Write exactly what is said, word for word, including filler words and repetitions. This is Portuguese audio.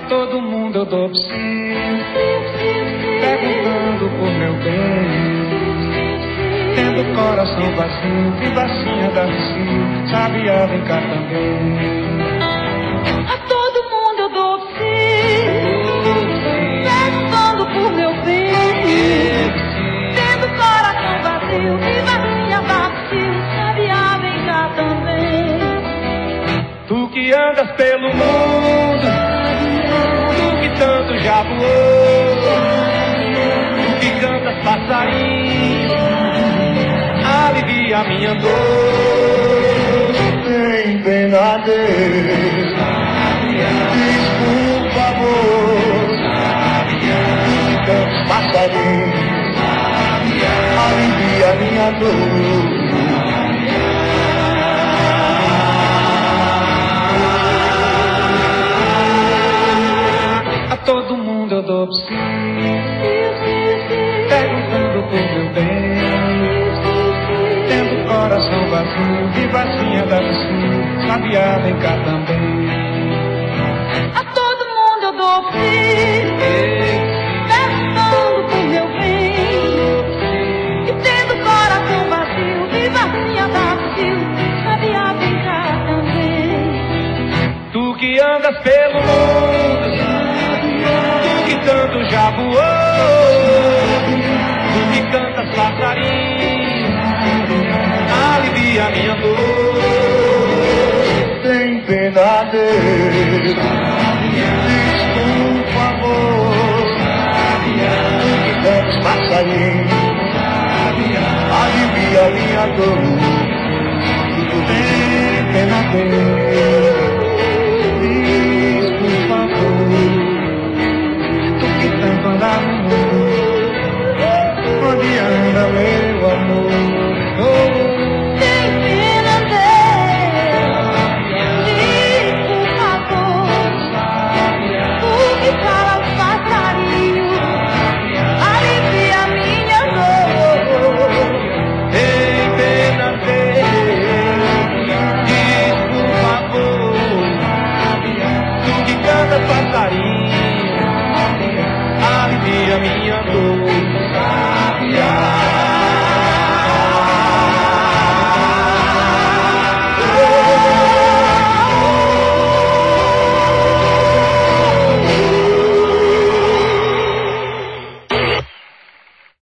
todo mundo eu dou psi, perguntando por meu bem. Tendo o coração vazio, vivacinha da vizinha, sabiá vem cá também. A todo mundo eu dou psi, perguntando por meu bem. Tendo o coração vazio, vivacinha da vizinha, sabiá vem cá também. Tu que andas pelo mundo, tu que tanto já voou, tu que cantas passarinho, alivia a minha dor. Tem pena dele, desculpa amor, tu que cantas passarinho, alivia a minha dor. Todo mundo eu dou psi, perguntando por meu bem. Tendo o coração vazio, vivacinha da vizinha, sabiá vem cá também. A todo mundo eu dou psi, perguntando por meu bem. E tendo o coração vazio, vivacinha da vizinha, sabiá vem cá também. Tu que andas pelo mundo, tanto já voou, tu que cantas passarinho, alivia minha dor. Tem pena dele, desculpa amor, tu que cantas passarinho, alivia minha dor.